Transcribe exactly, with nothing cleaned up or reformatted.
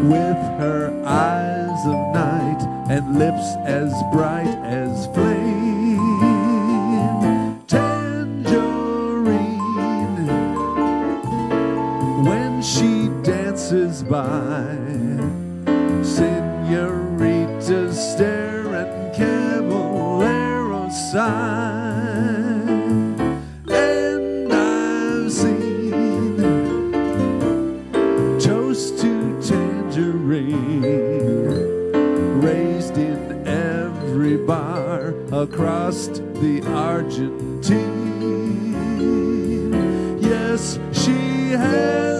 with her eyes of night and lips as bright as flame. Tangerine, when she dances by, senoritas stare and caballeros sigh. And I've seen Toast to Tangerine raised in every bar across the Argentine. Yes, she has